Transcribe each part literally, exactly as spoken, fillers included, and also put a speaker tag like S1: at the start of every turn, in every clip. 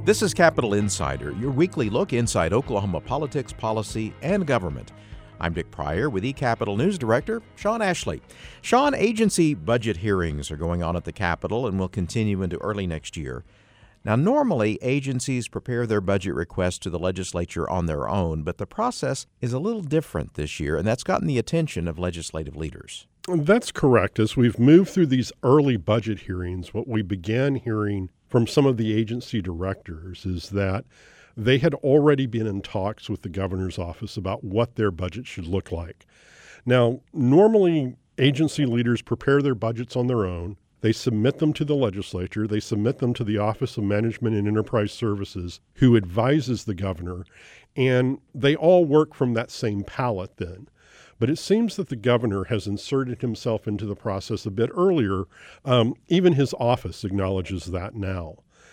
S1: This is Capitol Insider, your weekly look inside Oklahoma politics, policy, and government. I'm Dick Pryor with eCapitol News Director Sean Ashley. Sean, agency budget hearings are going on at the Capitol and will continue into early next year. Now, normally, agencies prepare their budget requests to the legislature on their own, but the process is a little different this year, and that's gotten the attention of legislative leaders.
S2: That's correct. As we've moved through these early budget hearings, what we began hearing from some of the agency directors is that they had already been in talks with the governor's office about what their budget should look like. Now, normally, agency leaders prepare their budgets on their own. They submit them to the legislature. They submit them to the Office of Management and Enterprise Services, who advises the governor, and they all work from that same palette then. But it seems that the governor has inserted himself into the process a bit earlier. Um, even his office acknowledges that now.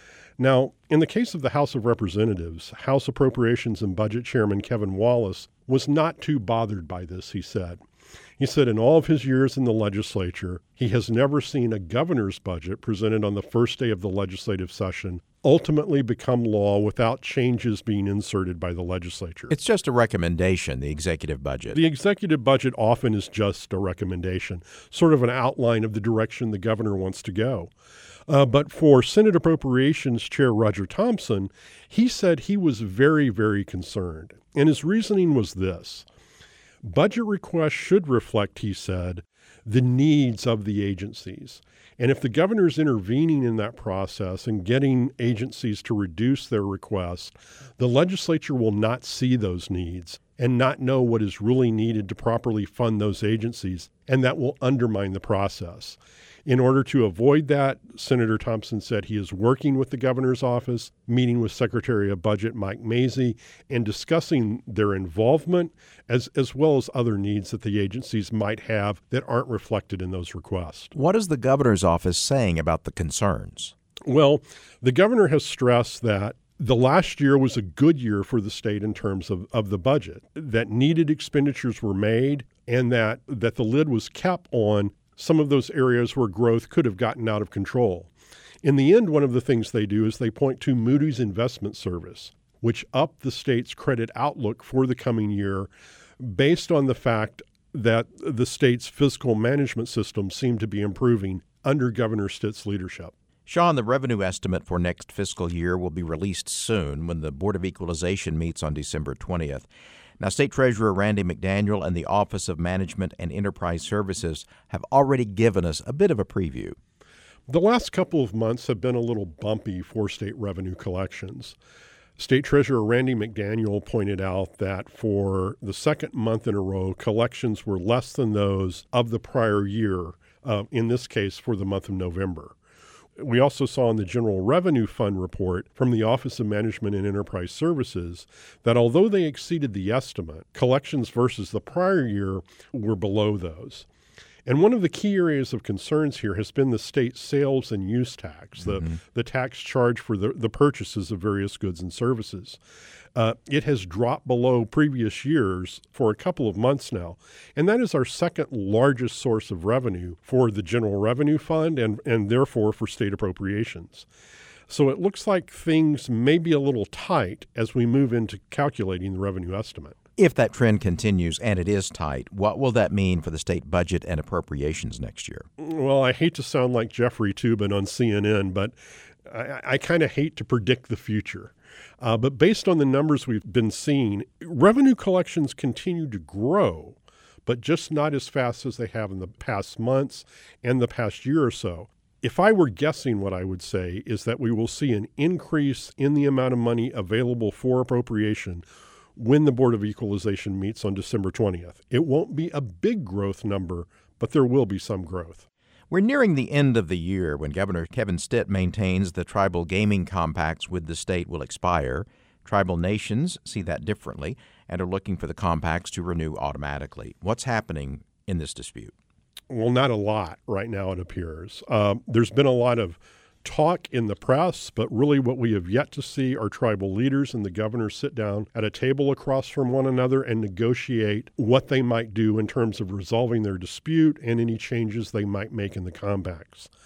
S2: Now, in the case of the House of Representatives, House Appropriations and Budget Chairman Kevin Wallace was not too bothered by this, he said. He said in all of his years in the legislature, he has never seen a governor's budget presented on the first day of the legislative session ultimately become law without changes being inserted by the legislature.
S1: It's just a recommendation, the executive budget.
S2: The executive budget often is just a recommendation, sort of an outline of the direction the governor wants to go. Uh, but for Senate Appropriations Chair Roger Thompson, he said he was very, very concerned. And his reasoning was this. Budget requests should reflect, he said, the needs of the agencies. And if the governor is intervening in that process and getting agencies to reduce their requests, the legislature will not see those needs and not know what is really needed to properly fund those agencies, and that will undermine the process. In order to avoid that, Senator Thompson said he is working with the governor's office, meeting with Secretary of Budget Mike Mazzei, and discussing their involvement as, as well as other needs that the agencies might have that aren't reflected in those requests.
S1: What is the governor's office saying about the concerns?
S2: Well, the governor has stressed that the last year was a good year for the state in terms of, of the budget, that needed expenditures were made, and that, that the lid was kept on some of those areas where growth could have gotten out of control. In the end, one of the things they do is they point to Moody's Investment Service, which upped the state's credit outlook for the coming year based on the fact that the state's fiscal management system seemed to be improving under Governor Stitt's leadership.
S1: Sean, the revenue estimate for next fiscal year will be released soon when the Board of Equalization meets on December twentieth. Now, State Treasurer Randy McDaniel and the Office of Management and Enterprise Services have already given us a bit of a preview.
S2: The last couple of months have been a little bumpy for state revenue collections. State Treasurer Randy McDaniel pointed out that for the second month in a row, collections were less than those of the prior year, uh, in this case for the month of November. We also saw in the General Revenue Fund report from the Office of Management and Enterprise Services that although they exceeded the estimate, collections versus the prior year were below those. And one of the key areas of concerns here has been the state sales and use tax, the, mm-hmm. the tax charged for the, the purchases of various goods and services. Uh, it has dropped below previous years for a couple of months now, and that is our second largest source of revenue for the General Revenue Fund and, and therefore for state appropriations. So it looks like things may be a little tight as we move into calculating the revenue estimate.
S1: If that trend continues, and it is tight, what will that mean for the state budget and appropriations next year?
S2: Well, I hate to sound like Jeffrey Toobin on C N N, but I, I kind of hate to predict the future. Uh, but based on the numbers we've been seeing, revenue collections continue to grow, but just not as fast as they have in the past months and the past year or so. If I were guessing, what I would say is that we will see an increase in the amount of money available for appropriation when the Board of Equalization meets on December twentieth. It won't be a big growth number, but there will be some growth.
S1: We're nearing the end of the year when Governor Kevin Stitt maintains the tribal gaming compacts with the state will expire. Tribal nations see that differently and are looking for the compacts to renew automatically. What's happening in this dispute?
S2: Well, not a lot right now, it appears. Uh, there's been a lot of talk in the press, but really what we have yet to see are tribal leaders and the governor sit down at a table across from one another and negotiate what they might do in terms of resolving their dispute and any changes they might make in the compacts.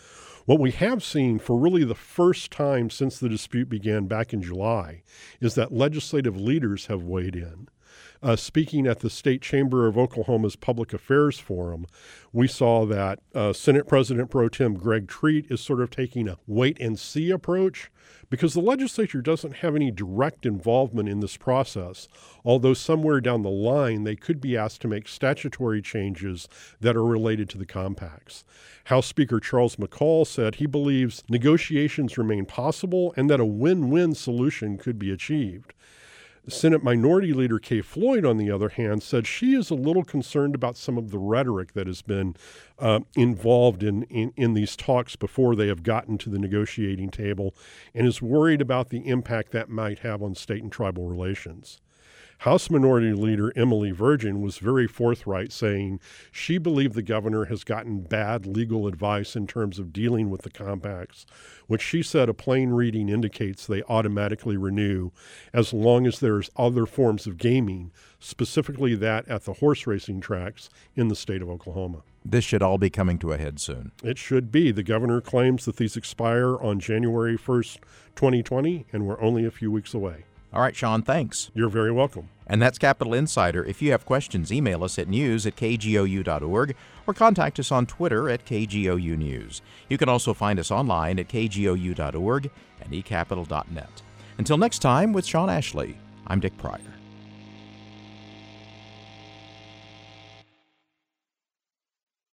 S2: What we have seen for really the first time since the dispute began back in July is that legislative leaders have weighed in. Uh, speaking at the State Chamber of Oklahoma's Public Affairs Forum, we saw that uh, Senate President Pro Tem Greg Treat is sort of taking a wait-and-see approach because the legislature doesn't have any direct involvement in this process, although somewhere down the line they could be asked to make statutory changes that are related to the compacts. House Speaker Charles McCall said he believes negotiations remain possible and that a win-win solution could be achieved. Senate Minority Leader Kay Floyd, on the other hand, said she is a little concerned about some of the rhetoric that has been uh, involved in, in, in these talks before they have gotten to the negotiating table and is worried about the impact that might have on state and tribal relations. House Minority Leader Emily Virgin was very forthright, saying she believed the governor has gotten bad legal advice in terms of dealing with the compacts, which she said a plain reading indicates they automatically renew as long as there's other forms of gaming, specifically that at the horse racing tracks in the state of Oklahoma.
S1: This should all be coming to a head soon.
S2: It should be. The governor claims that these expire on January first, twenty twenty, and we're only a few weeks away.
S1: All right, Sean, thanks.
S2: You're very welcome.
S1: And that's Capitol Insider. If you have questions, email us at news at k g o u dot org or contact us on Twitter at K G O U News. You can also find us online at k g o u dot org and e capital dot net. Until next time, with Sean Ashley, I'm Dick Pryor.